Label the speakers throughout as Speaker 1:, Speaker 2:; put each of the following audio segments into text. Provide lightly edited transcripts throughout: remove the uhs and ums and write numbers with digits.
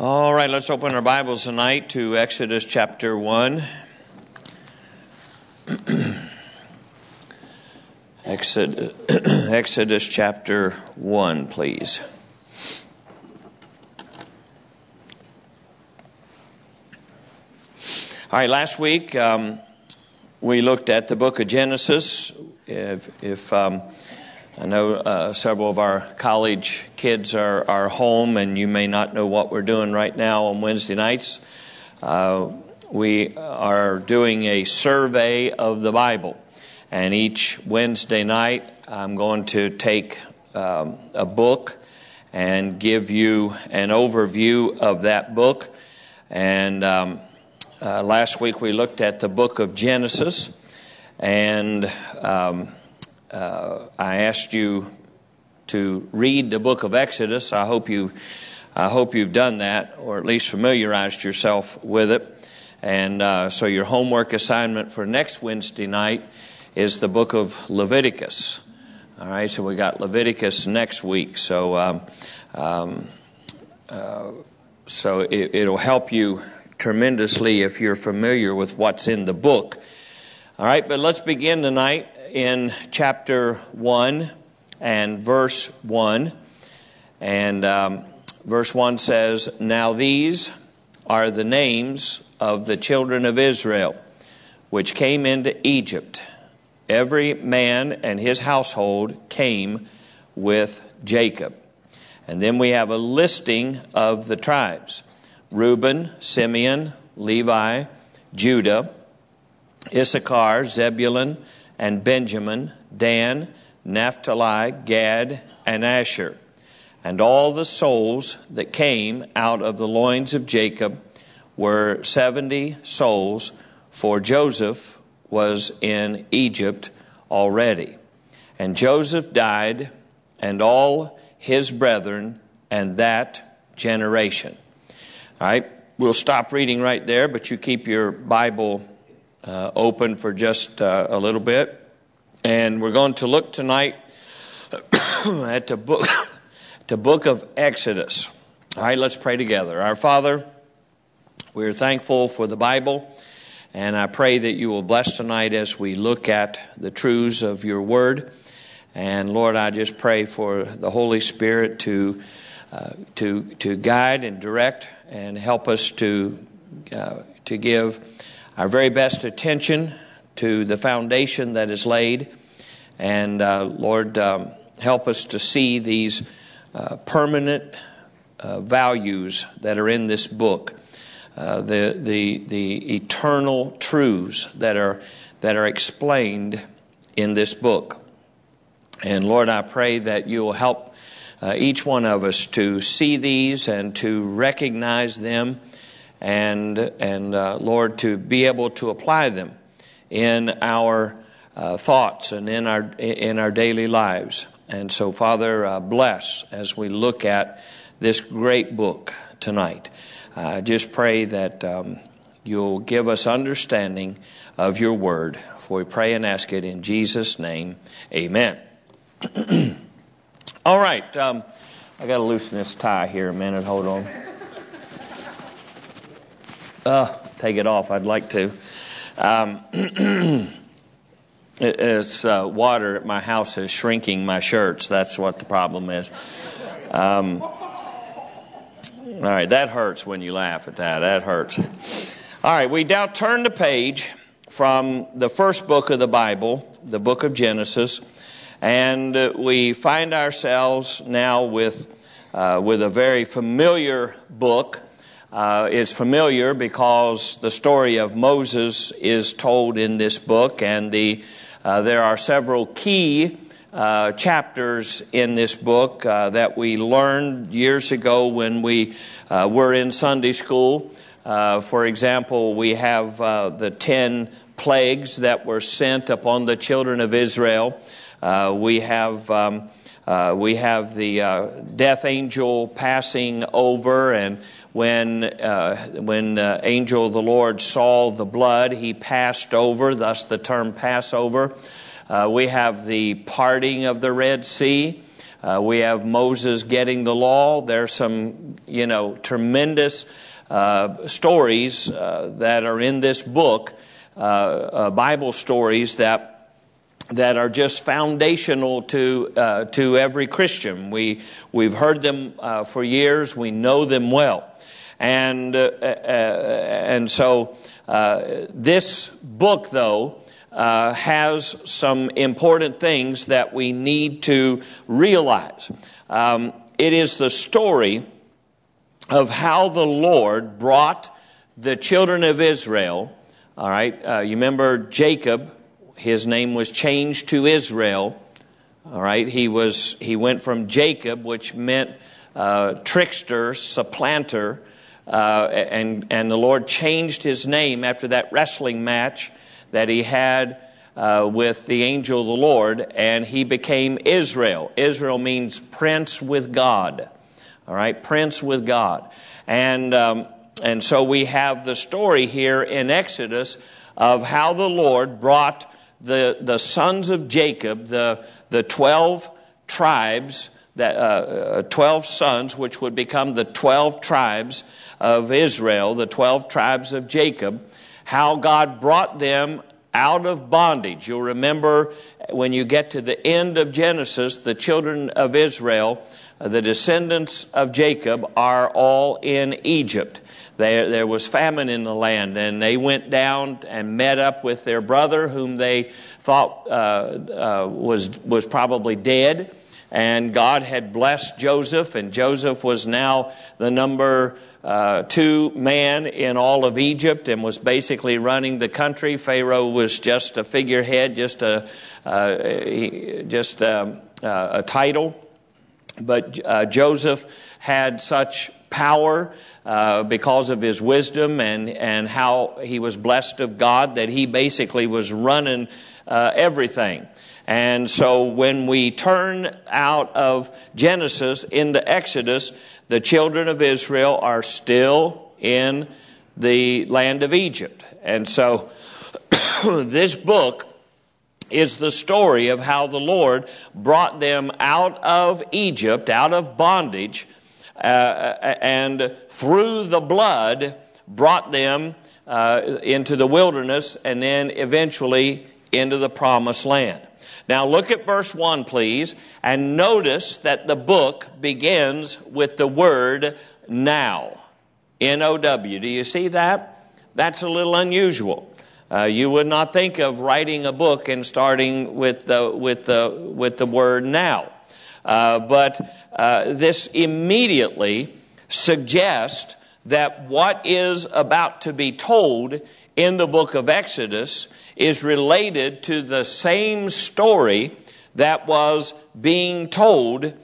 Speaker 1: All right, let's open our Bibles tonight to Exodus chapter 1. Exodus chapter 1, please. All right, last week we looked at the book of Genesis. I know several of our college kids are home, and you may not know what we're doing right now on Wednesday nights. We are doing a survey of the Bible, and each Wednesday night I'm going to take a book and give you an overview of that book. And last week we looked at the book of Genesis, and I asked you to read the book of Exodus. I hope you've done that, or at least familiarized yourself with it. And so your homework assignment for next Wednesday night is the book of Leviticus. All right, so we got Leviticus next week. So it'll help you tremendously if you're familiar with what's in the book. All right, but let's begin tonight in chapter 1 and verse 1. And verse 1 says, "Now these are the names of the children of Israel, which came into Egypt. Every man and his household came with Jacob." And then we have a listing of the tribes: Reuben, Simeon, Levi, Judah, Issachar, Zebulun, and Benjamin, Dan, Naphtali, Gad, and Asher. And all the souls that came out of the loins of Jacob were 70 souls, for Joseph was in Egypt already. And Joseph died, and all his brethren, and that generation. All right, we'll stop reading right there, but you keep your Bible open for just a little bit. And we're going to look tonight at the book of Exodus. All right, let's pray together. Our Father, we're thankful for the Bible, and I pray that you will bless tonight as we look at the truths of your word. And Lord, I just pray for the Holy Spirit to guide and direct and help us to give our very best attention to the foundation that is laid. And Lord, help us to see these permanent values that are in this book, the eternal truths that are explained in this book. And Lord, I pray that you will help each one of us to see these and to recognize them, and Lord, to be able to apply them in our thoughts and in our daily lives. And so, Father, bless as we look at this great book tonight. I just pray that you'll give us understanding of your word. For we pray and ask it in Jesus' name. Amen. All right. I got to loosen this tie here a minute. Hold on. Take it off. I'd like to. It's water at my house is shrinking my shirts. That's what the problem is. All right, that hurts when you laugh at that. That hurts. All right, we now turn the page from the first book of the Bible, the book of Genesis, and we find ourselves now with a very familiar book. It's familiar because the story of Moses is told in this book, and there are several key chapters in this book that we learned years ago when we were in Sunday school. For example, we have the 10 plagues that were sent upon the children of Israel. We have the death angel passing over, and when angel of the Lord saw the blood, he passed over, thus the term Passover. We have the parting of the Red Sea. We have Moses getting the law. There's some, tremendous stories that are in this book, Bible stories that are just foundational to every Christian. We've heard them for years. We know them well, and so this book, though, has some important things that we need to realize. It is the story of how the Lord brought the children of Israel. All right, you remember Jacob. His name was changed to Israel. All right, he went from Jacob, which meant trickster, supplanter, and the Lord changed his name after that wrestling match that he had with the angel of the Lord, and he became Israel. Israel means prince with God. All right, prince with God. And so we have the story here in Exodus of how the Lord brought the sons of Jacob, the 12 tribes, 12 sons, which would become the 12 tribes of Israel, the 12 tribes of Jacob, how God brought them out of bondage. You'll remember when you get to the end of Genesis, the children of Israel, the descendants of Jacob, are all in Egypt. There was famine in the land, and they went down and met up with their brother, whom they thought was probably dead. And God had blessed Joseph, and Joseph was now the number 2 man in all of Egypt and was basically running the country. Pharaoh was just a figurehead, just a title. But Joseph had such power because of his wisdom and how he was blessed of God that he basically was running everything. And so when we turn out of Genesis into Exodus, the children of Israel are still in the land of Egypt. And so this book is the story of how the Lord brought them out of Egypt, out of bondage, and through the blood brought them into the wilderness and then eventually into the promised land. Now look at verse 1, please, and notice that the book begins with the word now. N-O-W. Do you see that? That's a little unusual. You would not think of writing a book and starting with the word now. But this immediately suggests that what is about to be told in the book of Exodus is related to the same story that was being told in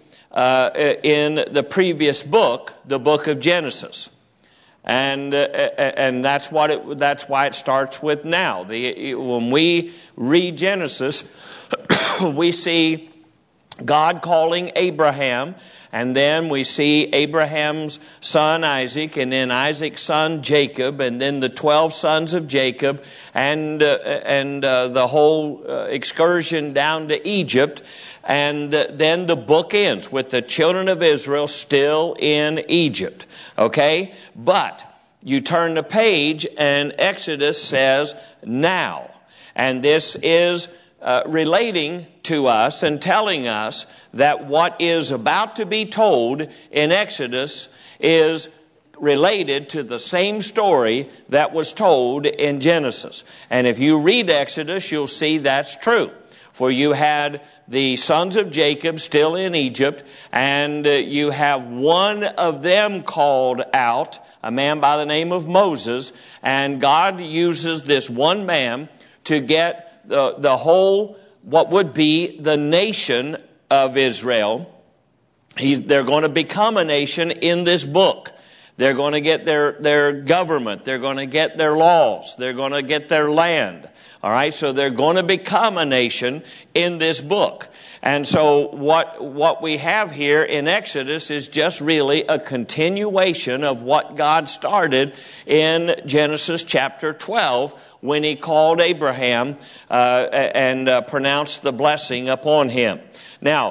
Speaker 1: the previous book, the book of Genesis. And that's why it starts with now. When we read Genesis, we see God calling Abraham, and then we see Abraham's son Isaac, and then Isaac's son Jacob, and then the 12 sons of Jacob, and the whole excursion down to Egypt. And then the book ends with the children of Israel still in Egypt. Okay? But you turn the page and Exodus says now. And this is relating to us and telling us that what is about to be told in Exodus is related to the same story that was told in Genesis. And if you read Exodus, you'll see that's true. For you had the sons of Jacob still in Egypt, and you have one of them called out, a man by the name of Moses, and God uses this one man to get the whole, what would be the nation of Israel. They're going to become a nation in this book. They're going to get their government. They're going to get their laws. They're going to get their land. All right, so they're going to become a nation in this book. And so what we have here in Exodus is just really a continuation of what God started in Genesis chapter 12 when he called Abraham and pronounced the blessing upon him. Now,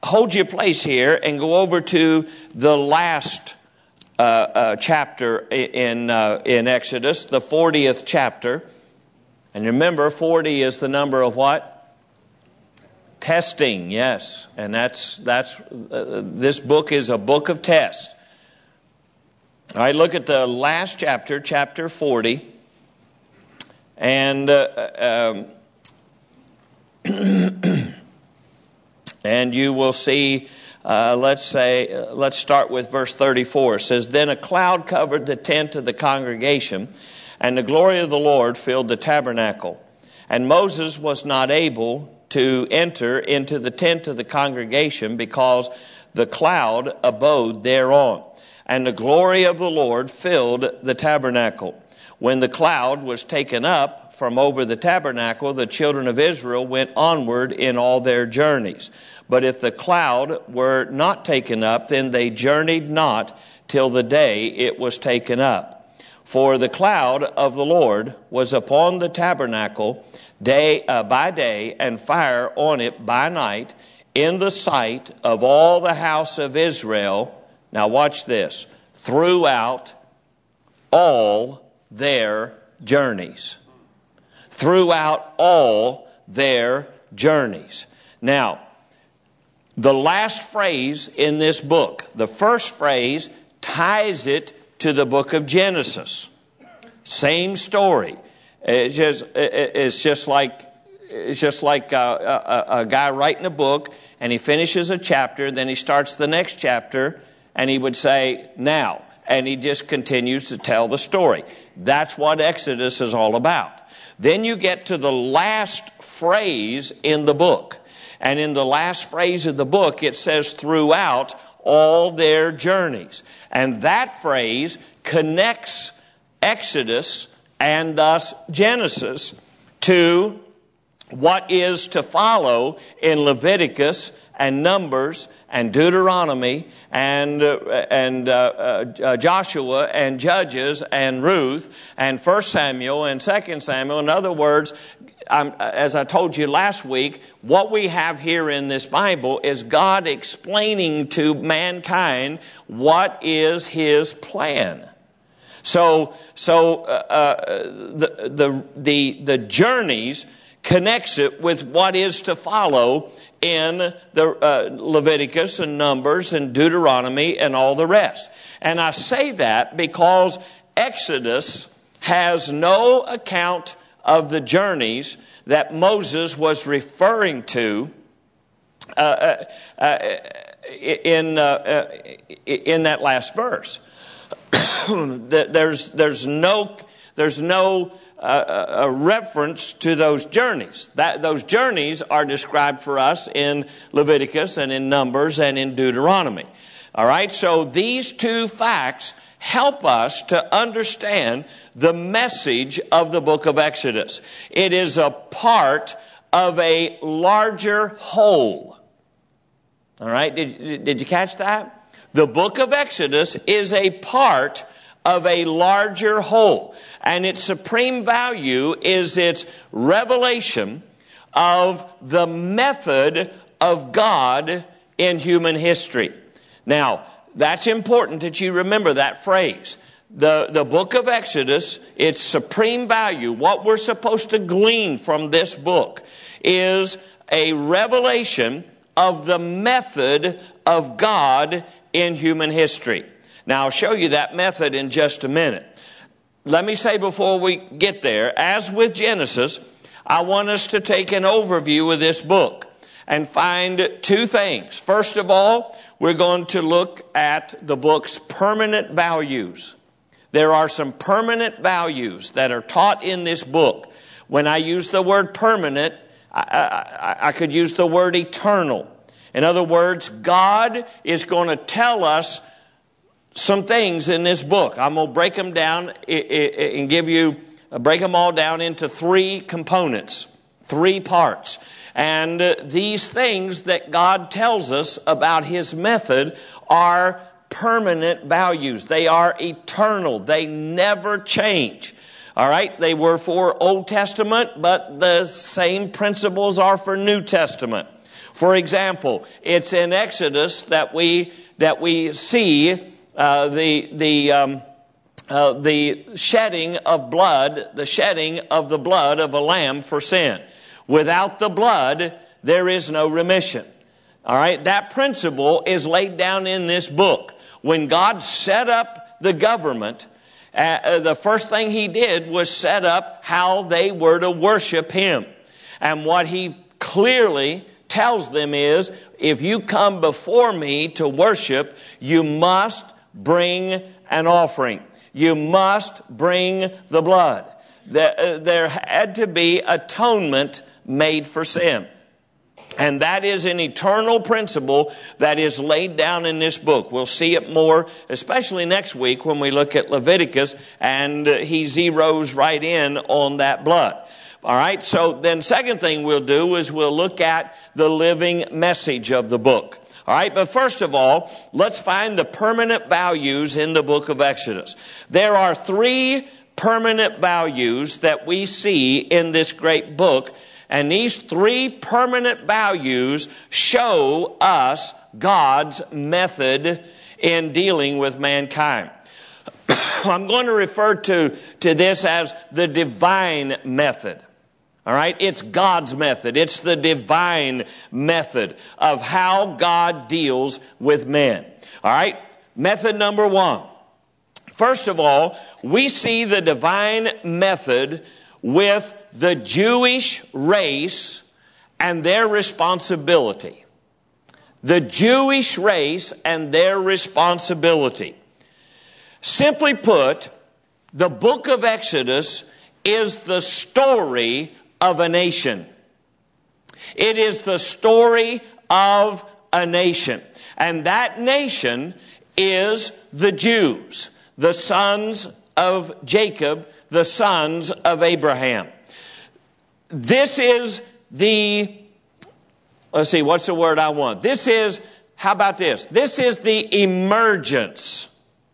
Speaker 1: hold your place here and go over to the last chapter in Exodus, the 40th chapter. And remember, 40 is the number of what? Testing, yes. And that's this book is a book of tests. All right, look at the last chapter, chapter 40. And and you will see, let's start with verse 34. It says, "Then a cloud covered the tent of the congregation, and the glory of the Lord filled the tabernacle. And Moses was not able to enter into the tent of the congregation because the cloud abode thereon. And the glory of the Lord filled the tabernacle. When the cloud was taken up from over the tabernacle, the children of Israel went onward in all their journeys. But if the cloud were not taken up, then they journeyed not till the day it was taken up. For the cloud of the Lord was upon the tabernacle by day, and fire on it by night, in the sight of all the house of Israel." Now watch this. "Throughout all their journeys." Throughout all their journeys. Now, the last phrase in this book, the first phrase, ties it to the book of Genesis. Same story. It's just like a guy writing a book, and he finishes a chapter, then he starts the next chapter, and he would say, "Now," and he just continues to tell the story. That's what Exodus is all about. Then you get to the last phrase in the book. And in the last phrase of the book, it says, "throughout all their journeys." And that phrase connects Exodus and thus Genesis to what is to follow in Leviticus and Numbers and Deuteronomy and Joshua and Judges and Ruth and 1 Samuel and 2 Samuel. In other words, as I told you last week, what we have here in this Bible is God explaining to mankind what is His plan. So the journeys connects it with what is to follow in the Leviticus and Numbers and Deuteronomy and all the rest. And I say that because Exodus has no account of the journeys that Moses was referring to in that last verse. There's no reference to those journeys. Those journeys are described for us in Leviticus and in Numbers and in Deuteronomy. All right, so these two facts help us to understand the message of the book of Exodus. It is a part of a larger whole. All right, did you catch that? The book of Exodus is a part of a larger whole. And its supreme value is its revelation of the method of God in human history. Now, that's important that you remember that phrase. The book of Exodus, its supreme value, what we're supposed to glean from this book, is a revelation of the method of God in human history. Now, I'll show you that method in just a minute. Let me say before we get there, as with Genesis, I want us to take an overview of this book and find two things. First of all, we're going to look at the book's permanent values. There are some permanent values that are taught in this book. When I use the word permanent, I could use the word eternal. In other words, God is going to tell us some things in this book. I'm going to break them down and break them all down into three components, three parts. And these things that God tells us about His method are permanent values. They are eternal. They never change. All right? They were for Old Testament, but the same principles are for New Testament. For example, it's in Exodus that we see the shedding of blood, the shedding of the blood of a lamb for sin. Without the blood, there is no remission. All right, that principle is laid down in this book. When God set up the government, the first thing He did was set up how they were to worship Him. And what He clearly tells them is, if you come before me to worship, you must bring an offering. You must bring the blood. There had to be atonement made for sin. And that is an eternal principle that is laid down in this book. We'll see it more, especially next week when we look at Leviticus, and he zeroes right in on that blood. All right, so then second thing we'll do is we'll look at the living message of the book. All right, but first of all, let's find the permanent values in the book of Exodus. There are 3 permanent values that we see in this great book. And these 3 permanent values show us God's method in dealing with mankind. I'm going to refer to this as the divine method. All right, it's God's method. It's the divine method of how God deals with men. All right, method number 1. First of all, we see the divine method with the Jewish race and their responsibility. The Jewish race and their responsibility. Simply put, the book of Exodus is the story of a nation. It is the story of a nation. And that nation is the Jews, the sons of Jacob, the sons of Abraham. This is let's see, what's the word I want? How about this? This is the emergence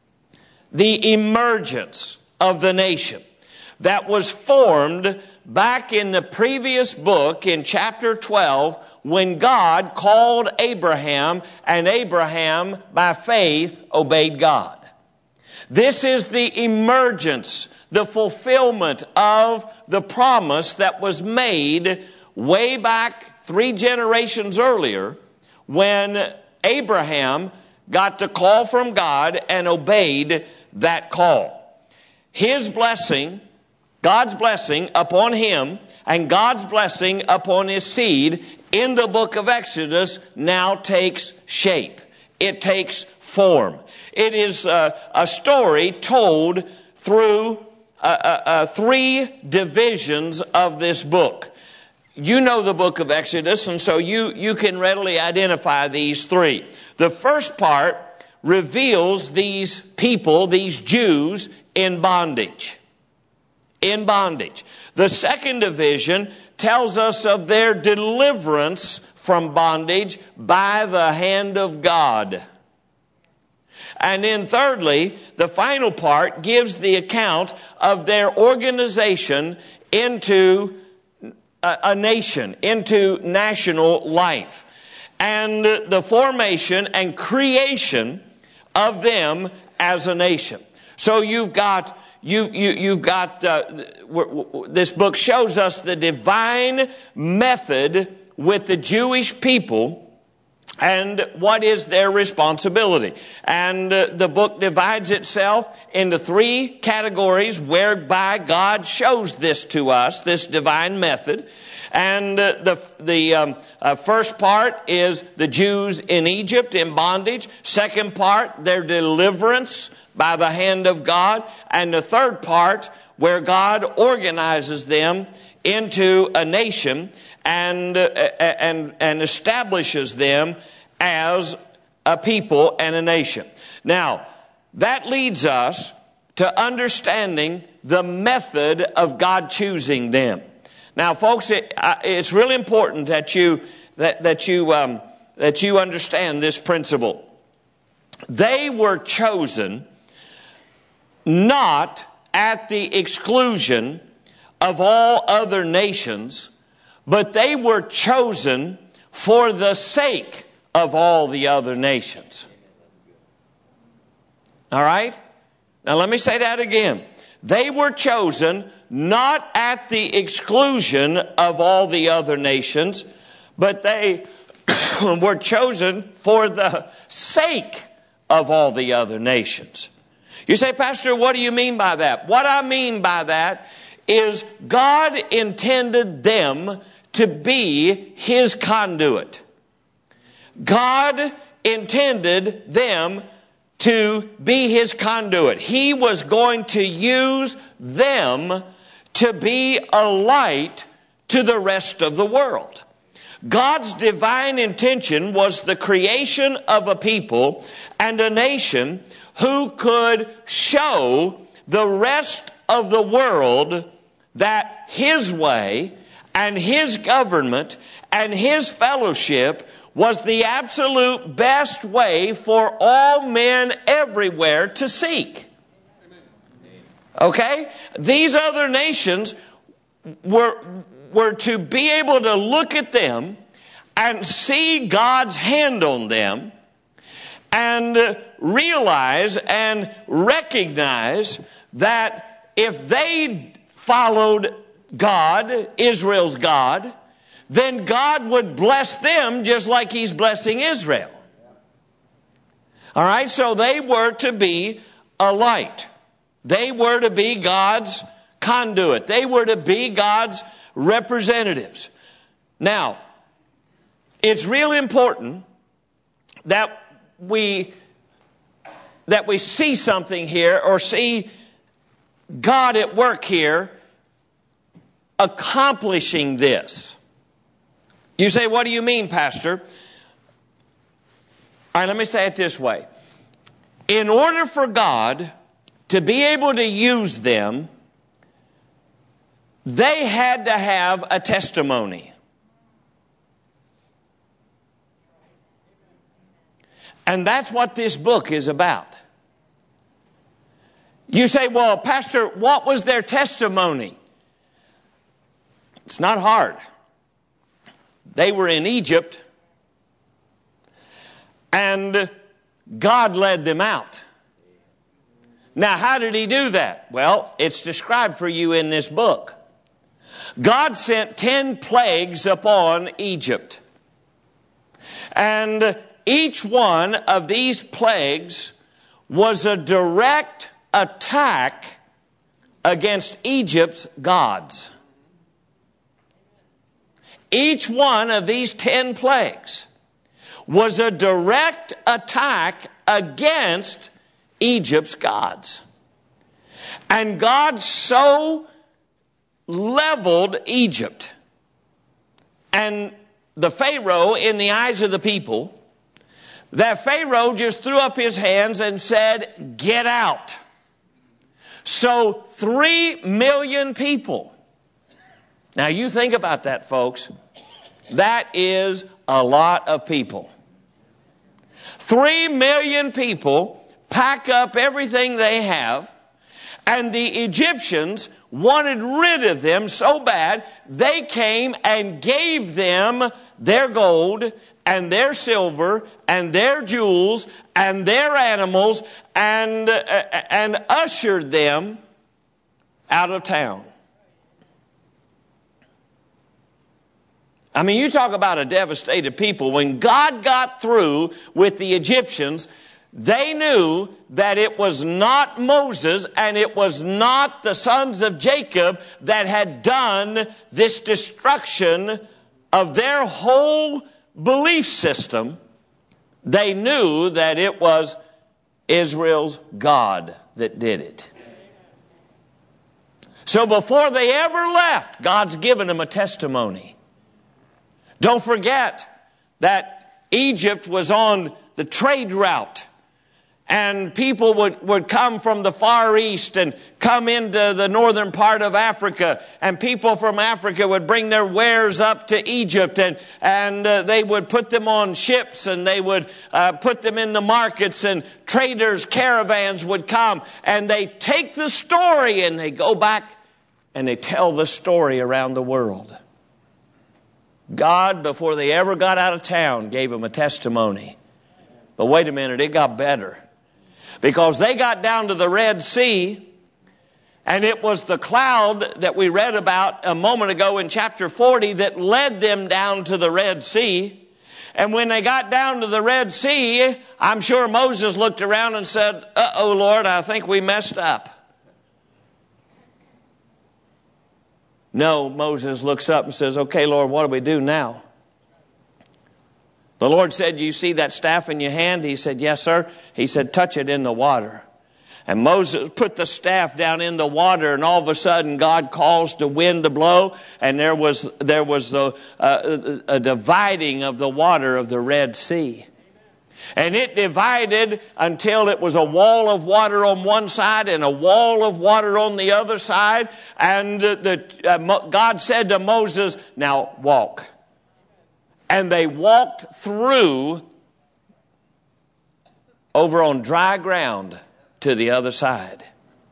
Speaker 1: of the nation that was formed back in the previous book in chapter 12 when God called Abraham, and Abraham by faith obeyed God. This is the emergence, the fulfillment of the promise that was made way back 3 generations earlier when Abraham got the call from God and obeyed that call. His blessing, God's blessing upon him and God's blessing upon his seed in the book of Exodus now takes shape. It takes form. It is a story told through 3 divisions of this book. You know the book of Exodus, and so you can readily identify these 3. The first part reveals these people, these Jews, in bondage. In bondage. The second division tells us of their deliverance from bondage by the hand of God. And then thirdly, the final part gives the account of their organization into a nation, into national life, and the formation and creation of them as a nation. So you've got this book shows us the divine method with the Jewish people and what is their responsibility. And the book divides itself into 3 categories whereby God shows this to us, this divine method. And the first part is the Jews in Egypt in bondage. Second part, their deliverance by the hand of God. And the third part, where God organizes them into a nation and establishes them as a people and a nation. Now, that leads us to understanding the method of God choosing them. Now, folks, it's really important that you understand this principle. They were chosen not at the exclusion of all other nations, but they were chosen for the sake of all the other nations. All right? Now let me say that again. They were chosen not at the exclusion of all the other nations, but they were chosen for the sake of all the other nations. You say, Pastor, what do you mean by that? What I mean by that is God intended them to be His conduit. God intended them to be His conduit. He was going to use them to be a light to the rest of the world. God's divine intention was the creation of a people and a nation who could show the rest of the world that His way and His government and His fellowship was the absolute best way for all men everywhere to seek. Okay? These other nations were to be able to look at them and see God's hand on them and realize and recognize that if they followed God, Israel's God, then God would bless them just like He's blessing Israel. All right, so they were to be a light. They were to be God's conduit. They were to be God's representatives. Now, it's really important that we see something here, or see God at work here accomplishing this. You say, what do you mean, Pastor? All right, let me say it this way. In order for God to be able to use them, they had to have a testimony. And that's what this book is about. You say, well, Pastor, what was their testimony? It's not hard. They were in Egypt, and God led them out. Now, how did He do that? Well, it's described for you in this book. God sent 10 plagues upon Egypt. And each one of these plagues was a direct attack against Egypt's gods. Each one of these 10 plagues was a direct attack against Egypt's gods. And God so leveled Egypt and the Pharaoh in the eyes of the people that Pharaoh just threw up his hands and said, get out. So 3 million people. Now you think about that, folks. That is a lot of people. 3 million people pack up everything they have, and the Egyptians wanted rid of them so bad, they came and gave them their gold and their silver and their jewels and their animals and ushered them out of town. I mean, you talk about a devastated people. When God got through with the Egyptians, they knew that it was not Moses and it was not the sons of Jacob that had done this destruction of their whole belief system. They knew that it was Israel's God that did it. So before they ever left, God's given them a testimony. Don't forget that Egypt was on the trade route, and people would come from the Far East and come into the northern part of Africa, and people from Africa would bring their wares up to Egypt, and they would put them on ships, and they would put them in the markets, and traders, caravans would come, and they take the story and they go back and they tell the story around the world. God, before they ever got out of town, gave them a testimony. But wait a minute, it got better. Because they got down to the Red Sea, and it was the cloud that we read about a moment ago in chapter 40 that led them down to the Red Sea. And when they got down to the Red Sea, I'm sure Moses looked around and said, "Uh-oh, Lord, I think we messed up." No, Moses looks up and says, "Okay, Lord, what do we do now?" The Lord said, "You see that staff in your hand?" He said, "Yes, sir." He said, "Touch it in the water." And Moses put the staff down in the water, and all of a sudden God caused the wind to blow, and there was a dividing of the water of the Red Sea. And it divided until it was a wall of water on one side and a wall of water on the other side. And God said to Moses, "Now walk." And they walked through over on dry ground to the other side.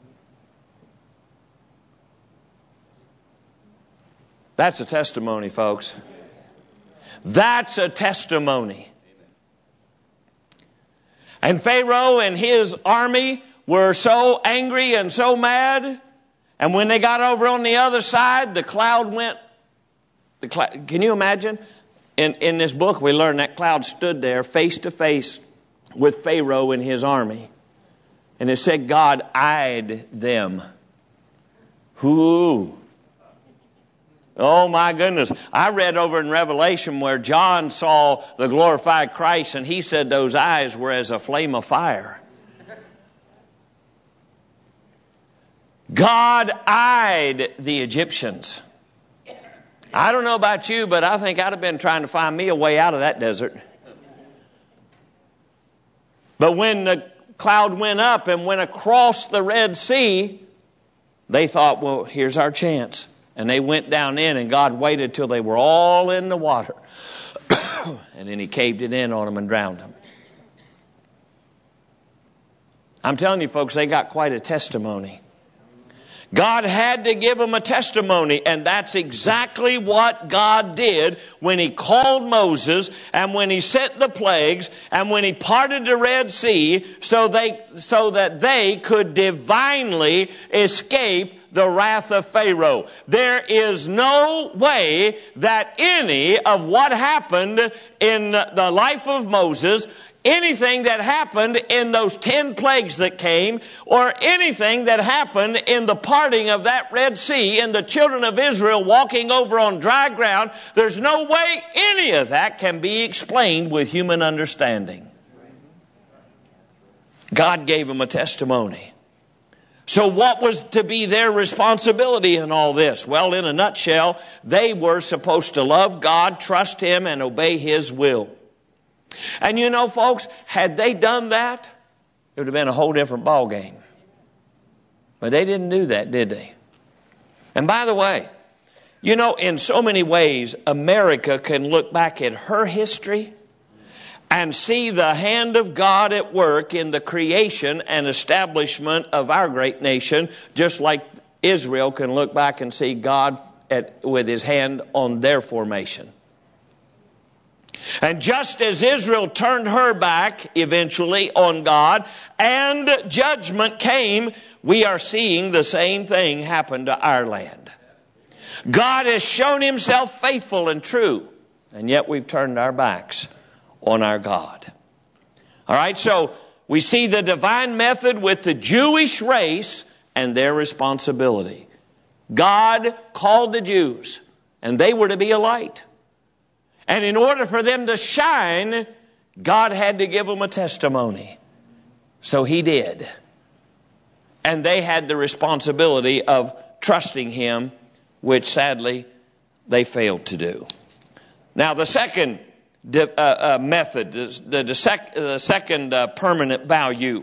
Speaker 1: That's a testimony, folks. That's a testimony. And Pharaoh and his army were so angry and so mad. And when they got over on the other side, the cloud went. Can you imagine? In this book, we learn that cloud stood there face to face with Pharaoh and his army. And it said God eyed them. Ooh. Oh my goodness. I read over in Revelation where John saw the glorified Christ, and he said those eyes were as a flame of fire. God eyed the Egyptians. I don't know about you, but I think I'd have been trying to find me a way out of that desert. But when the cloud went up and went across the Red Sea, they thought, well, here's our chance. And they went down in, and God waited till they were all in the water. And then he caved it in on them and drowned them. I'm telling you, folks, they got quite a testimony. God had to give them a testimony, and that's exactly what God did when he called Moses and when he sent the plagues and when he parted the Red Sea so that they could divinely escape the wrath of Pharaoh. There is no way that any of what happened in the life of Moses, anything that happened in those 10 plagues that came, or anything that happened in the parting of that Red Sea and the children of Israel walking over on dry ground, there's no way any of that can be explained with human understanding. God gave them a testimony. So what was to be their responsibility in all this? Well, in a nutshell, they were supposed to love God, trust him, and obey his will. And you know, folks, had they done that, it would have been a whole different ball game. But they didn't do that, did they? And by the way, you know, in so many ways, America can look back at her history and see the hand of God at work in the creation and establishment of our great nation, just like Israel can look back and see God with his hand on their formation. And just as Israel turned her back eventually on God and judgment came, we are seeing the same thing happen to our land. God has shown himself faithful and true, and yet we've turned our backs on our God. All right, so we see the divine method with the Jewish race and their responsibility. God called the Jews, and they were to be a light. And in order for them to shine, God had to give them a testimony. So he did. And they had the responsibility of trusting him, which sadly they failed to do. Now the second method, the second permanent value,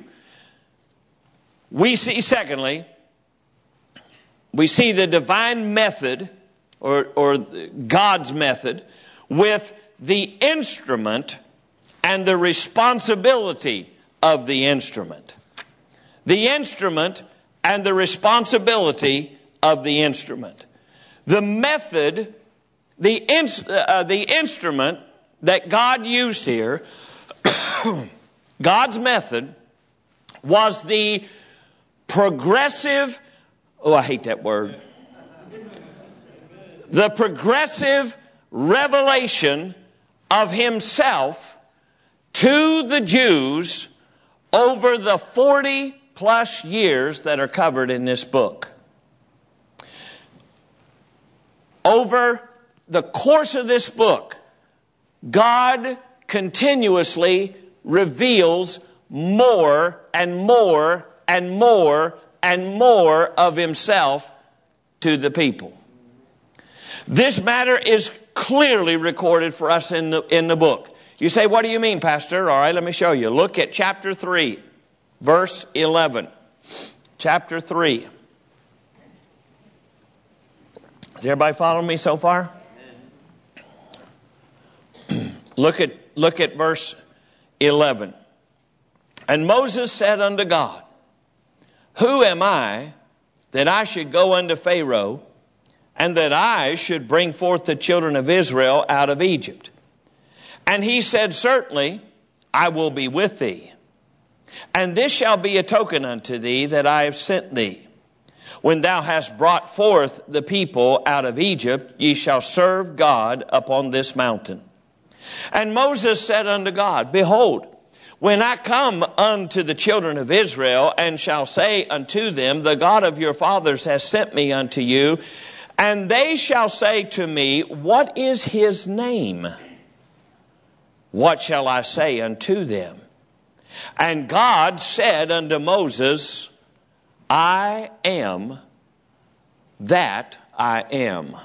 Speaker 1: we see secondly, we see the divine method or God's method with the instrument and the responsibility of the instrument. The instrument and the responsibility of the instrument. The method the instrument that God used here, God's method, was the progressive, I hate that word, the progressive revelation of Himself to the Jews over the 40 plus years that are covered in this book. Over the course of this book, God continuously reveals more and more and more and more of Himself to the people. This matter is clearly recorded for us in the book. You say, what do you mean, Pastor? All right, let me show you. Look at chapter 3, verse 11. Chapter 3. Is everybody following me so far? Look at verse 11. And Moses said unto God, Who am I that I should go unto Pharaoh, and that I should bring forth the children of Israel out of Egypt? And he said, Certainly I will be with thee. And this shall be a token unto thee that I have sent thee. When thou hast brought forth the people out of Egypt, ye shall serve God upon this mountain. And Moses said unto God, Behold, when I come unto the children of Israel, and shall say unto them, The God of your fathers has sent me unto you, and they shall say to me, What is His name? What shall I say unto them? And God said unto Moses, I am that I am.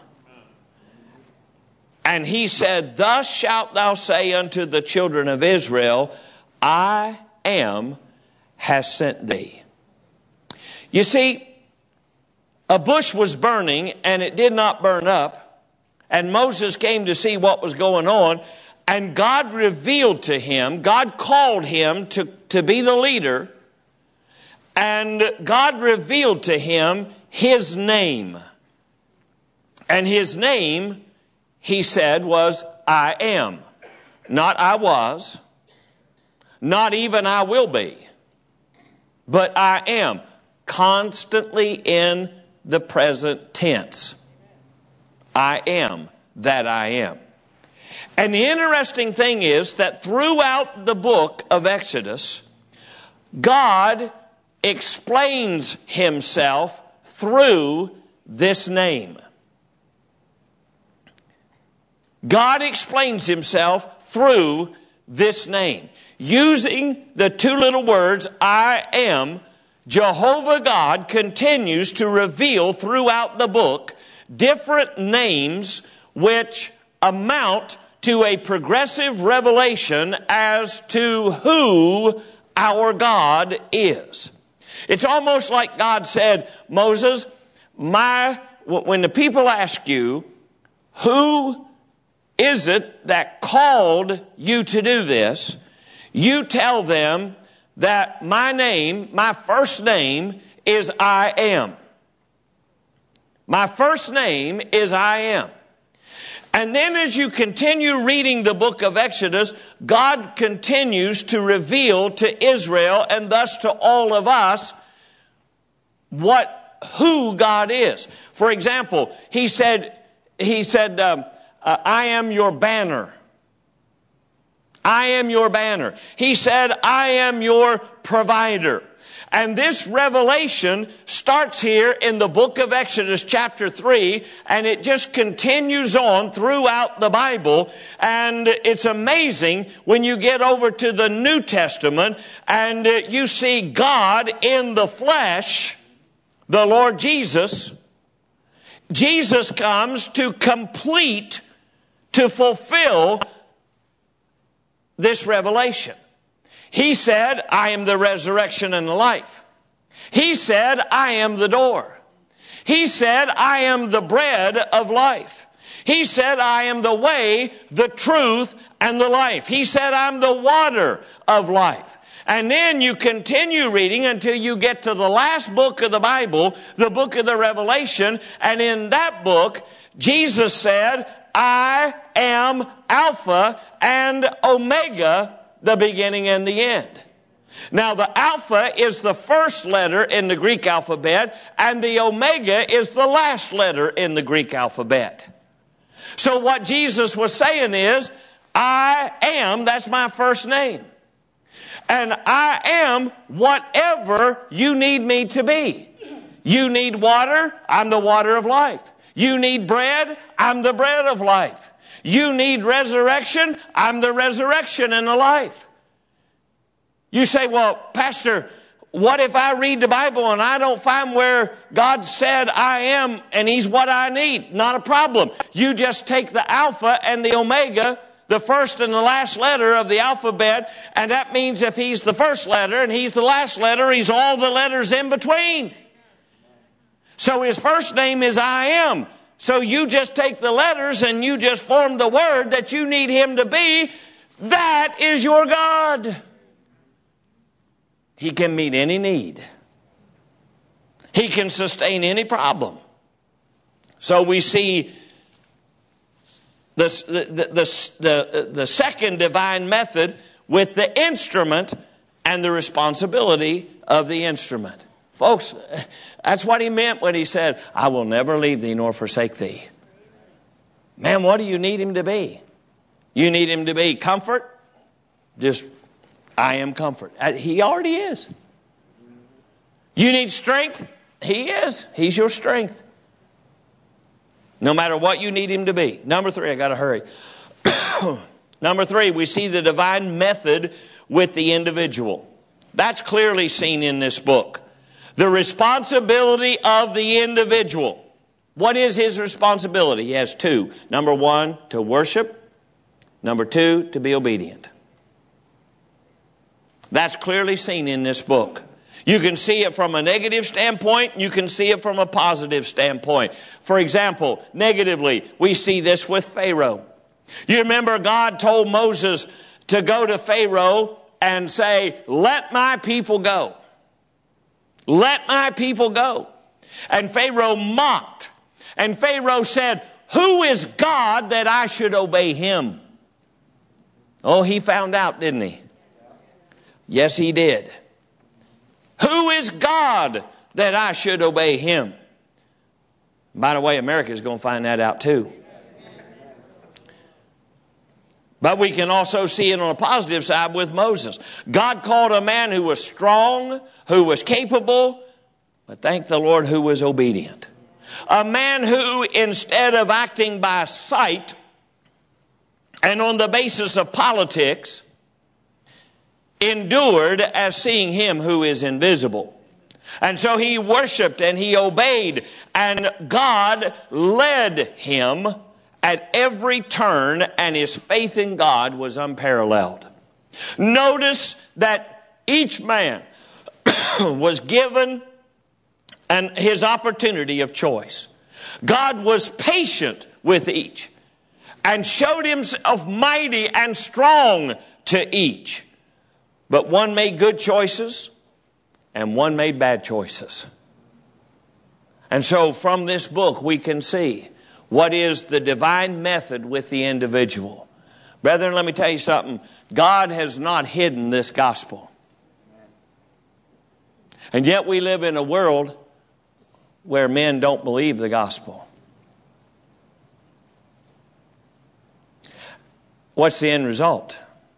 Speaker 1: And he said, Thus shalt thou say unto the children of Israel, I am has sent thee. You see, a bush was burning and it did not burn up. And Moses came to see what was going on. And God revealed to him, God called him to be the leader. And God revealed to him His name. And His name, He said, was I am. Not I was. Not even I will be. But I am. Constantly in the present tense. I am that I am. And the interesting thing is that throughout the book of Exodus, God explains Himself through this name. God explains Himself through this name. Using the two little words, I am, Jehovah God continues to reveal throughout the book different names which amount to a progressive revelation as to who our God is. It's almost like God said, Moses, when the people ask you, who is it that called you to do this? You tell them that my name, my first name is I am. My first name is I am. And then as you continue reading the book of Exodus, God continues to reveal to Israel and thus to all of us who God is. For example, He said, I am your banner. I am your banner. He said, I am your provider. And this revelation starts here in the book of Exodus chapter 3, and it just continues on throughout the Bible. And it's amazing when you get over to the New Testament and you see God in the flesh, the Lord Jesus. Jesus comes to complete, to fulfill this revelation. He said, I am the resurrection and the life. He said, I am the door. He said, I am the bread of life. He said, I am the way, the truth, and the life. He said, I'm the water of life. And then you continue reading until you get to the last book of the Bible, the book of the Revelation. And in that book, Jesus said, I am Alpha and Omega, the beginning and the end. Now, the Alpha is the first letter in the Greek alphabet, and the Omega is the last letter in the Greek alphabet. So what Jesus was saying is, I am, that's my first name. And I am whatever you need me to be. You need water, I'm the water of life. You need bread, I'm the bread of life. You need resurrection, I'm the resurrection and the life. You say, well, Pastor, what if I read the Bible and I don't find where God said I am and He's what I need? Not a problem. You just take the Alpha and the Omega, the first and the last letter of the alphabet, and that means if He's the first letter and He's the last letter, He's all the letters in between. So His first name is I am. So you just take the letters and you just form the word that you need Him to be. That is your God. He can meet any need. He can sustain any problem. So we see the second divine method with the instrument and the responsibility of the instrument. Folks, that's what He meant when He said, I will never leave thee nor forsake thee. Man, what do you need Him to be? You need Him to be comfort. Just, I am comfort. He already is. You need strength. He is. He's your strength. No matter what you need Him to be. Number 3, I got to hurry. Number 3, we see the divine method with the individual. That's clearly seen in this book. The responsibility of the individual. What is his responsibility? He has 2. Number 1, to worship. Number 2, to be obedient. That's clearly seen in this book. You can see it from a negative standpoint. You can see it from a positive standpoint. For example, negatively, we see this with Pharaoh. You remember God told Moses to go to Pharaoh and say, let my people go. Let my people go. And Pharaoh mocked. And Pharaoh said, who is God that I should obey Him? Oh, he found out, didn't he? Yes, he did. Who is God that I should obey Him? By the way, America is going to find that out too. But we can also see it on a positive side with Moses. God called a man who was strong, who was capable, but thank the Lord, who was obedient. A man who, instead of acting by sight and on the basis of politics, endured as seeing Him who is invisible. And so he worshiped and he obeyed, and God led him at every turn, and his faith in God was unparalleled. Notice that each man was given his opportunity of choice. God was patient with each and showed Himself mighty and strong to each. But one made good choices and one made bad choices. And so from this book we can see what is the divine method with the individual. Brethren, let me tell you something. God has not hidden this gospel. And yet we live in a world where men don't believe the gospel. What's the end result?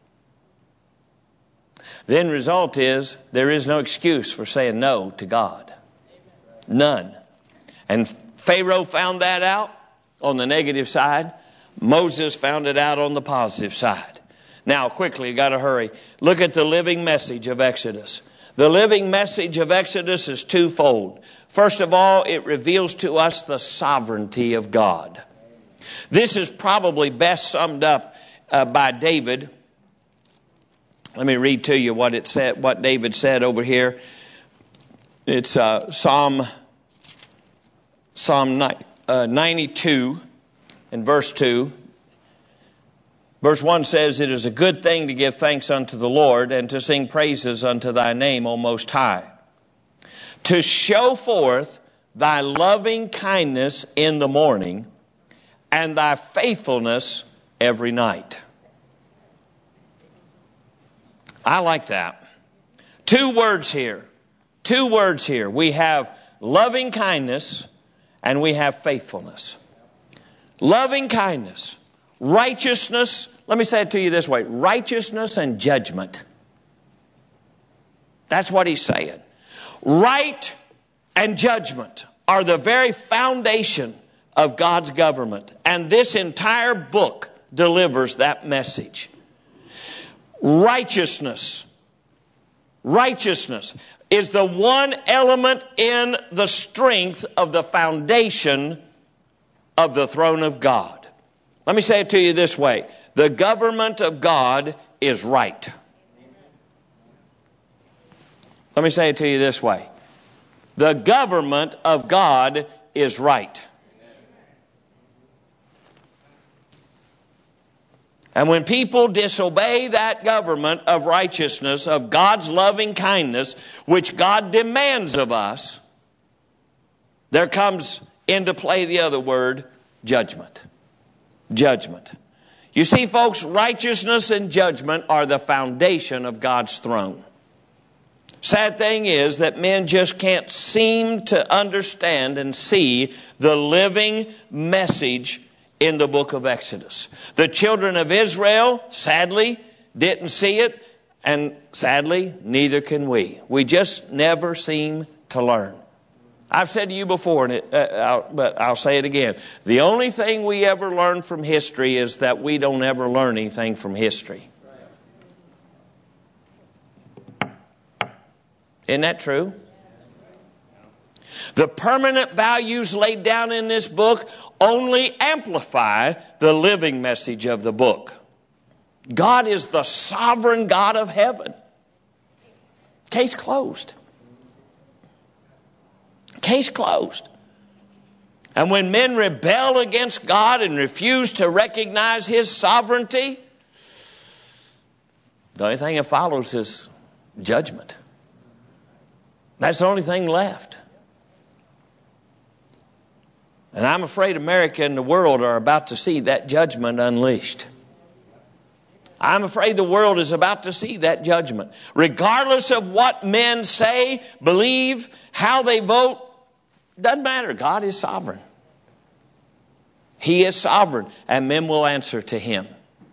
Speaker 1: The end result is there is no excuse for saying no to God. None. And Pharaoh found that out on the negative side. Moses found it out on the positive side. Now, quickly, got to hurry. Look at the living message of Exodus. The living message of Exodus is twofold. First of all, it reveals to us the sovereignty of God. This is probably best summed up by David. Let me read to you what it said, what David said over here. It's Psalm 92 and verse 2. Verse 1 says, "It is a good thing to give thanks unto the Lord and to sing praises unto thy name, O Most High. To show forth thy loving kindness in the morning and thy faithfulness every night. I like that. Two words here. We have loving kindness and we have faithfulness. Loving kindness, righteousness, let me say it to you this way, righteousness and judgment. That's what he's saying. Right and judgment are the very foundation of God's government. And this entire book delivers that message. Righteousness is the one element in the strength of the foundation of the throne of God. Let me say it to you this way. The government of God is right. Let me say it to you this way. The government of God is right. And when people disobey that government of righteousness, of God's loving kindness, which God demands of us, there comes into play the other word, judgment. Judgment. You see, folks, righteousness and judgment are the foundation of God's throne. Sad thing is that men just can't seem to understand and see the living message in the book of Exodus. The children of Israel, sadly, didn't see it, and sadly, neither can we. We just never seem to learn. I've said to you before, but I'll say it again. The only thing we ever learn from history is that we don't ever learn anything from history. Isn't that true? The permanent values laid down in this book only amplify the living message of the book. God is the sovereign God of heaven. Case closed. Case closed. And when men rebel against God and refuse to recognize His sovereignty, the only thing that follows is judgment. That's the only thing left. And I'm afraid America and the world are about to see that judgment unleashed. I'm afraid the world is about to see that judgment. Regardless of what men say, believe, how they vote, doesn't matter. God is sovereign. He is sovereign, and men will answer to Him.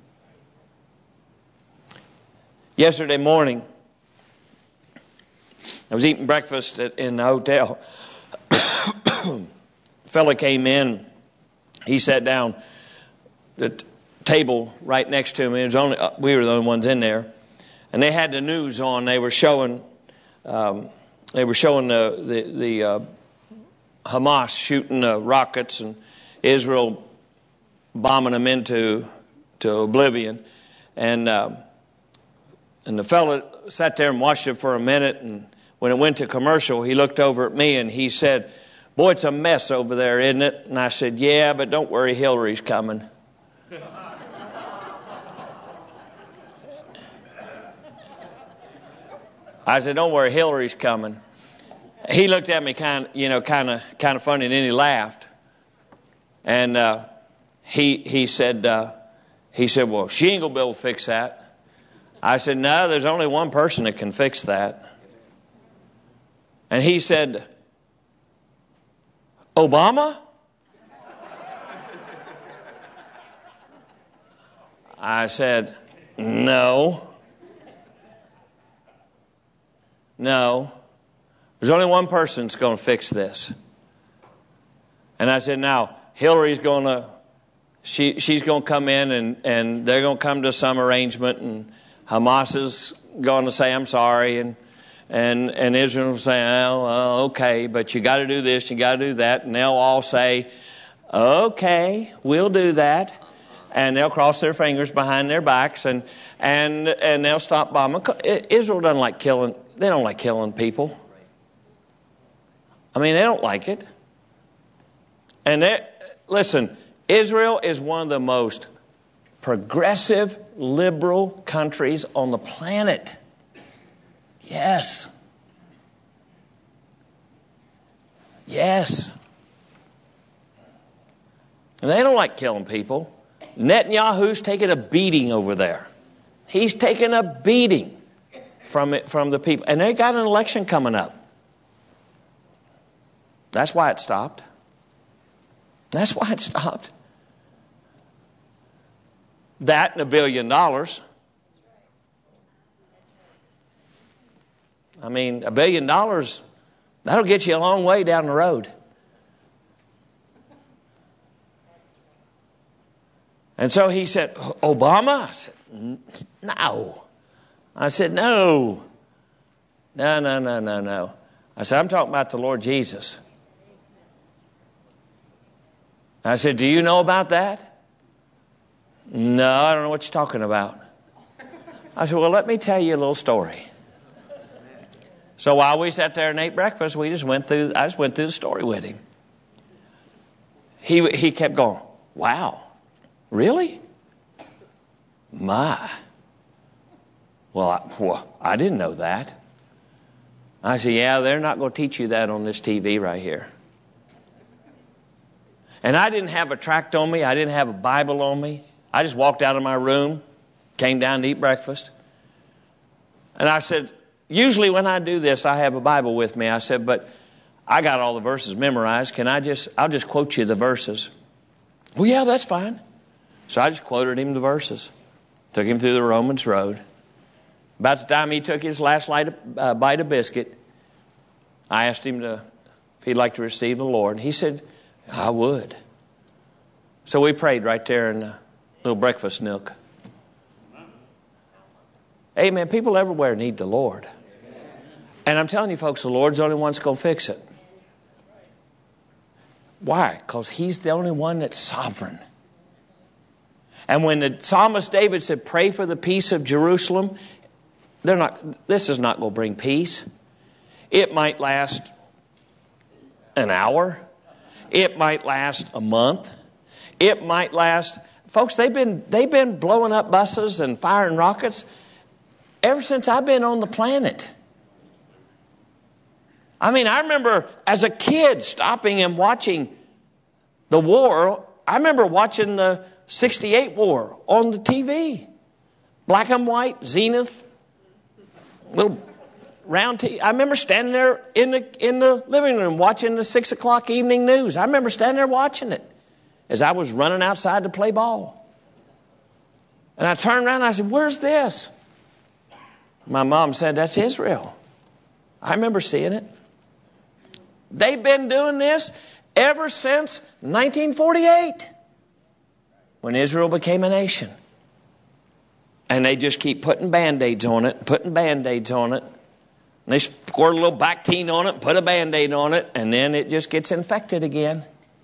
Speaker 1: Yesterday morning, I was eating breakfast in the hotel. A fella came in. He sat down at the table right next to me. It was only we were the only ones in there, and they had the news on. They were showing the Hamas shooting rockets and Israel bombing them into oblivion. And the fella sat there and watched it for a minute, and when it went to commercial, he looked over at me and he said, "Boy, it's a mess over there, isn't it?" And I said, "Yeah, but don't worry, Hillary's coming." I said, "Don't worry, Hillary's coming." He looked at me kind of funny, and then he laughed. And he said, "Well, she ain't gonna be able to fix that." I said, "No, there's only one person that can fix that." And he said, "Obama?" I said, No. There's only one person that's going to fix this. And I said, now, Hillary's going to, she's going to come in and they're going to come to some arrangement, and Hamas is going to say, I'm sorry, and Israel will say, oh, okay, but you got to do this, you got to do that, and they'll all say, okay, we'll do that. And they'll cross their fingers behind their backs and they'll stop bombing. Israel doesn't like killing. They don't like killing people. I mean, they don't like it. And listen, Israel is one of the most progressive, liberal countries on the planet. Yes. And they don't like killing people. Netanyahu's taking a beating over there. He's taking a beating from the people. And they got an election coming up. That's why it stopped. That's why it stopped. That and $1 billion. I mean, $1 billion, that'll get you a long way down the road. And so he said, Obama? I said, no. I said, no. No. I said, I'm talking about the Lord Jesus. I said, do you know about that? No, I don't know what you're talking about. I said, well, let me tell you a little story. So while we sat there and ate breakfast, I just went through the story with him. He kept going, wow, really? My. Well, I didn't know that. I said, yeah, they're not going to teach you that on this TV right here. And I didn't have a tract on me. I didn't have a Bible on me. I just walked out of my room, came down to eat breakfast. And I said, usually when I do this, I have a Bible with me. I said, but I got all the verses memorized. I'll just quote you the verses. Well, yeah, that's fine. So I just quoted him the verses. Took him through the Romans road. About the time he took his last bite of biscuit, I asked him if he'd like to receive the Lord. He said, I would. So we prayed right there in the little breakfast nook. Amen. People everywhere need the Lord. And I'm telling you folks, the Lord's the only one that's going to fix it. Why? Because He's the only one that's sovereign. And when the psalmist David said, pray for the peace of Jerusalem, this is not going to bring peace. It might last an hour. It might last a month. It might last... Folks, they've been blowing up buses and firing rockets ever since I've been on the planet. I mean, I remember as a kid stopping and watching the war. I remember watching the 68 war on the TV. Black and white, Zenith, little round TV. I remember standing there in the living room watching the 6 o'clock evening news. I remember standing there watching it as I was running outside to play ball. And I turned around and I said, where's this? My mom said, that's Israel. I remember seeing it. They've been doing this ever since 1948, when Israel became a nation. And they just keep putting Band-Aids on it, And they squirt a little Bactine on it, put a Band-Aid on it, and then it just gets infected again.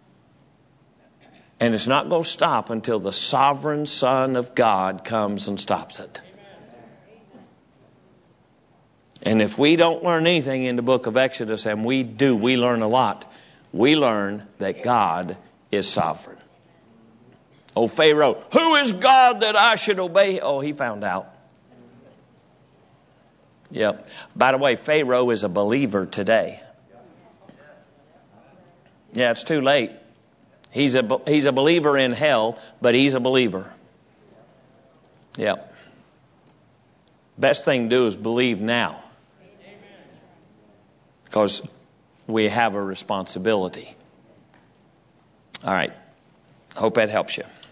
Speaker 1: And it's not going to stop until the sovereign Son of God comes and stops it. And if we don't learn anything in the book of Exodus, and we learn a lot. We learn that God is sovereign. Oh, Pharaoh, who is God that I should obey? Oh, he found out. Yep. By the way, Pharaoh is a believer today. Yeah, it's too late. He's a believer in hell, but he's a believer. Yep. Best thing to do is believe now. Because we have a responsibility. All right. Hope that helps you.